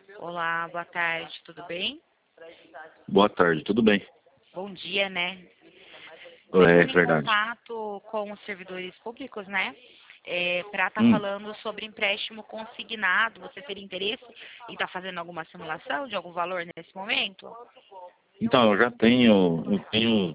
Olá, boa tarde, tudo bem? Boa tarde, tudo bem? Bom dia, né? É Entrando em verdade. contato com os servidores públicos, né? Para estar Hum. falando sobre empréstimo consignado. Você teria interesse em estar fazendo alguma simulação de algum valor nesse momento? Então, eu tenho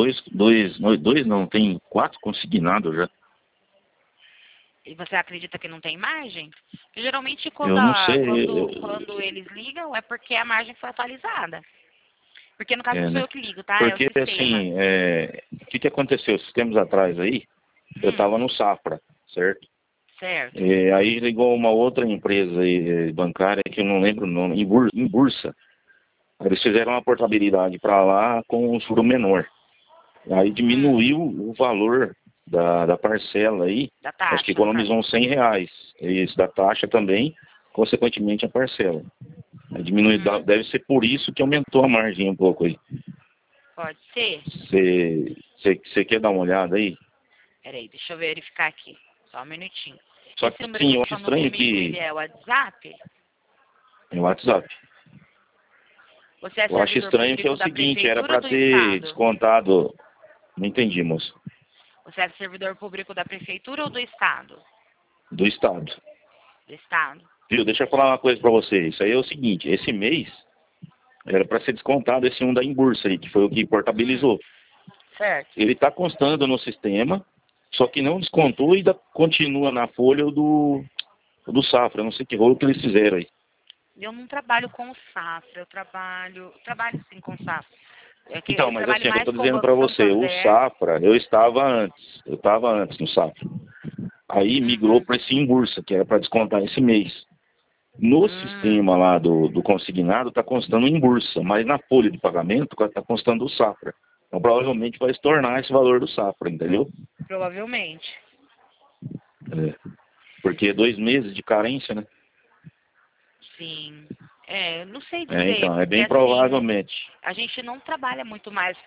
tem 4 consignados já. E você acredita que não tem margem? Porque geralmente Eu não sei, quando eles ligam é porque a margem foi atualizada. Porque no caso não sou né? eu que ligo, tá? É o Porque sistema. assim, o que aconteceu? Esses tempos atrás aí, eu Hum, estava no Safra, certo? certo. Aí ligou uma outra empresa aí, bancária, que eu não lembro o nome, em Bursa. Aí eles fizeram uma portabilidade para lá com um juro menor. Aí Hum, diminuiu o valor da parcela aí, da acho que taxa, no caso. economizou uns R$ 100. Isso, da taxa também, consequentemente a parcela. Aí diminui, Uhum, deve ser por isso que aumentou a margem um pouco aí. pode ser. Você quer dar uma olhada aí? Peraí, deixa eu verificar aqui. Só um minutinho. Só Esse que número que sim, você eu está acho falando estranho comigo, ele que é o WhatsApp? no WhatsApp. Você é Eu acho servidor estranho que é público o da seguinte, era prefeitura ou para do ter estado? descontado. Não entendi, moço. Você é servidor público da prefeitura ou do estado? Do estado. Do estado. Viu? Deixa eu falar uma coisa para você. Isso aí é o seguinte, esse mês era para ser descontado esse um da Embursa aí, que foi o que portabilizou. Certo. Ele está constando no sistema, só que não descontou e continua na folha o do Safra. Eu não sei que rolo que eles fizeram aí. Eu não trabalho com o Safra, eu trabalho sim com o Safra. É que Então, eu mas trabalho assim, é que eu mais estou com o dizendo Banco para você, o Santander. Safra, eu estava antes no Safra. Aí migrou Uhum. para esse Embursa, que era para descontar esse mês. No Hum, sistema lá do consignado está constando em Embursa, mas na folha de pagamento está constando o Safra. Então provavelmente vai se tornar esse valor do Safra, entendeu? provavelmente. É. Porque 2 meses de carência, né? Sim. Não sei dizer, Então, é porque bem assim, provavelmente. a gente não trabalha muito mais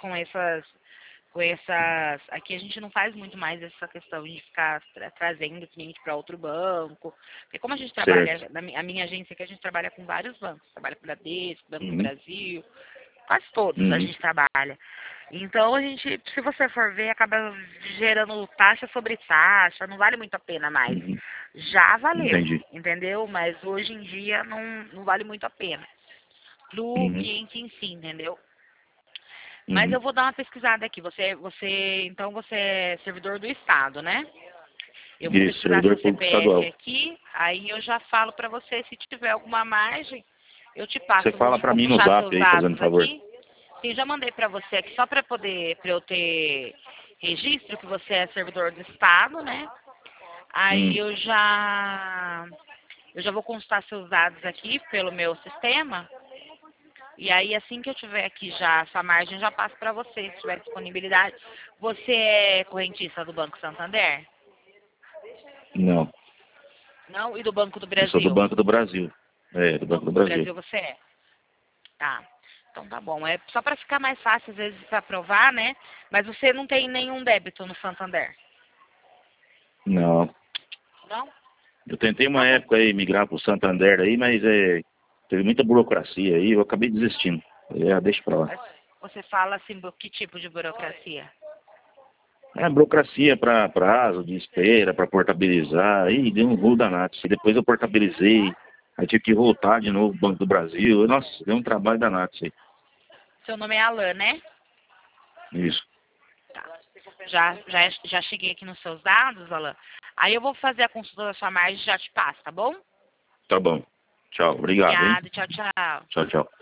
aqui a gente não faz muito mais essa questão de ficar trazendo cliente para outro banco, porque como a gente Certo. trabalha, a minha agência aqui a gente trabalha com vários bancos, trabalha com o Bradesco, Banco do Uhum. Brasil, quase todos a Uhum. gente trabalha. Então a gente, se você for ver, acaba gerando taxa sobre taxa, não vale muito a pena mais. Uhum. Já valeu, Entendi. entendeu? Mas hoje em dia não vale muito a pena pro Uhum. cliente em si, entendeu? Mas Uhum. eu vou dar uma pesquisada aqui. Então você é servidor do estado, né? Eu vou Isso, pesquisar seu servidor público CPF estadual. aqui, aí eu já falo para você se tiver alguma margem, eu te Você passo. fala para Vou mim no puxar zap seus aí, fazendo dados favor. aqui. Sim, já mandei para você aqui só para eu ter registro que você é servidor do estado, né? Aí Hum. eu já vou consultar seus dados aqui pelo meu sistema. E aí, assim que eu tiver aqui já essa margem, eu já passo para você, se tiver disponibilidade. Você é correntista do Banco Santander? Não, Não? E do Banco do eu sou do Brasil? Banco do Brasil. Do Do Banco do Banco do Brasil. Brasil você é? Tá. Então tá bom. É só para ficar mais fácil, às vezes, para provar, né? Mas você não tem nenhum débito no Santander? Não. Não? Eu tentei Tá uma bom. época aí migrar pro Santander aí, mas teve muita burocracia aí, eu acabei desistindo. Deixa pra lá. Mas você fala assim, que tipo de burocracia? Burocracia para prazo de espera, para portabilizar, aí deu um rolo danado. E depois eu portabilizei, aí tive que voltar de novo pro Banco do Brasil. Nossa, deu um trabalho danado isso aí. Seu nome é Alan, né? Isso. Tá. Já cheguei aqui nos seus dados, Alan. Aí eu vou fazer a consulta da sua margem e já te passo, tá bom? Tá bom. Tchau, obrigado, hein? Obrigada, tchau, tchau. Tchau, tchau.